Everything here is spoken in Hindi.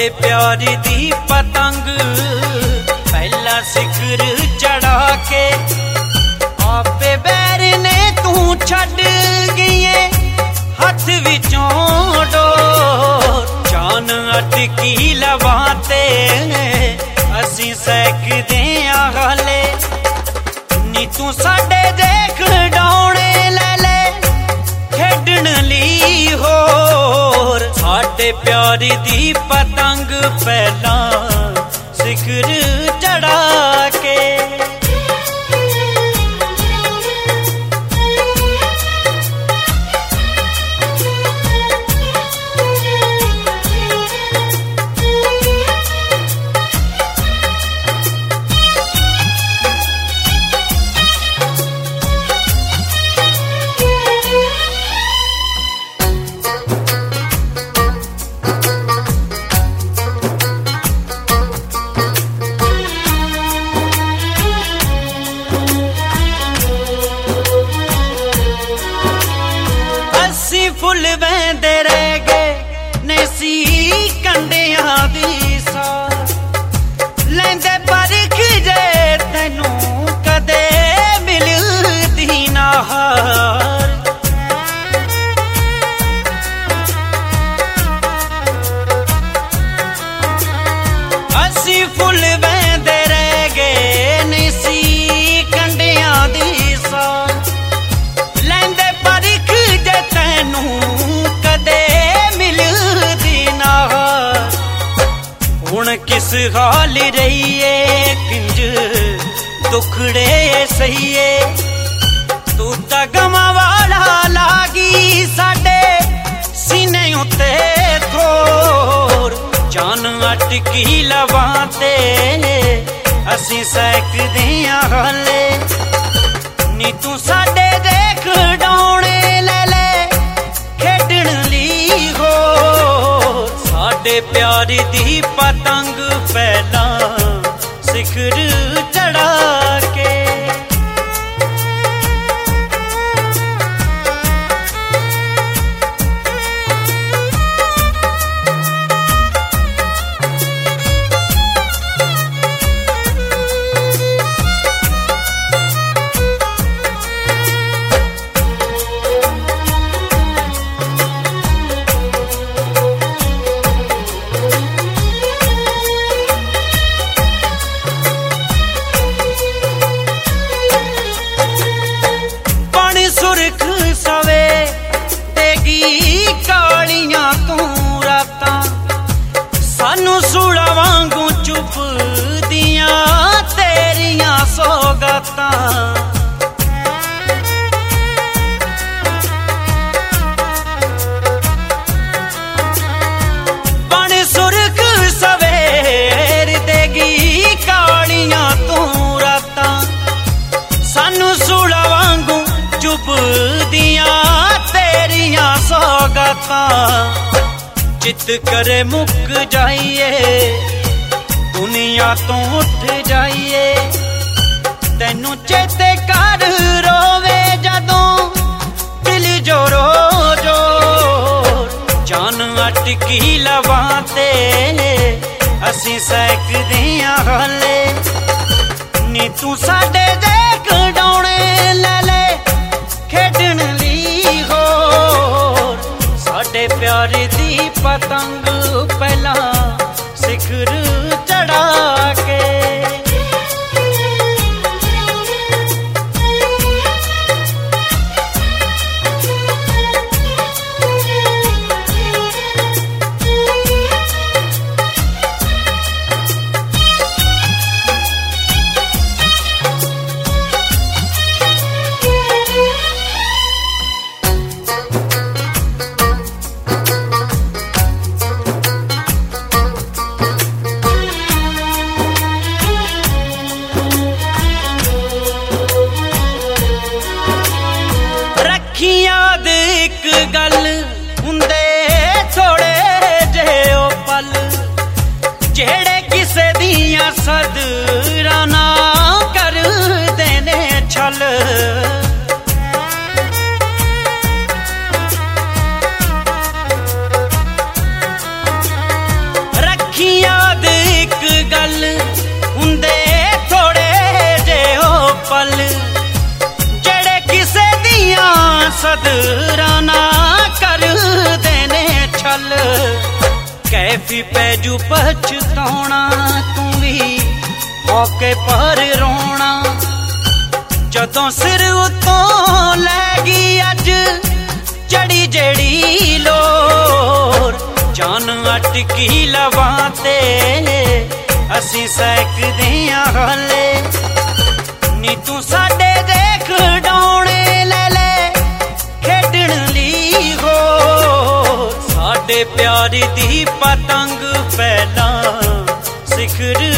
साडे प्यार दी पतंग पहला सिखर चढ़ा के आपे बैर ने तू छड़ गईए हथ विचों डोर जान अटकी लवाते असी सैकदे हाले नी तू साडे देख डौने ले ले खेडन ली होर साडे प्यार दी पतंग पहला सिखर चढ़ा के फुल बहंदे रह गए नेसी कंडियां दी सार लैंदे परख जे तैनू कदे मिलदी ना हार असी फुल बहंदे रह गए नेसी कंडियां दी सार लैंदे परख जे तैनू कदे मिलदी ना हुण किस हाल रहीए किंज दुखड़े सहीए तू तां गमां वाला लागी साडे सीने उत्ते थोर जान अटकी लवां ते असी सैकदे हाले नी तू साडे देख डौने ले ले खेडन ली हो साडे प्यार दी पतंग पहला सिखर चढ़ा के सुरख सवे तेगी कालियां तू रातां सानू सूड़ा वांगू चुप दियां तेरियां सौगातां बण सुरख सवेर देगी कालियां तू रातां सानू सूड़ा वांगू चुप दियां तेरियां सौगातां चित करे मुक जाइए दुनिया तो उठ जाइए तैनू चेते कर रोवे जदों दिल जोरो जोर जान अटकी लवां ते असी सैकदे हाले नी तू साडे देख डौने ले ले खेडन ली होर साडे प्यार दी पतंग पहला सिखर चढ़ा के याद एक गल हुंदे थोड़े जे ओ पल जेड़े किसे दियां सदरां ना कर देने छल रखी यादराना कर देने छल कैफी पैजू पछताना तू भी मौके पर रोना जदों सिर उतों लैगी अज चढ़ी जड़ी लोर जान अटकी लवां ते असी सैकदे हाले नी तू साडे देख डौणे ले ले खेडण ली हो साडे प्यार दी पतंग पहला सिखर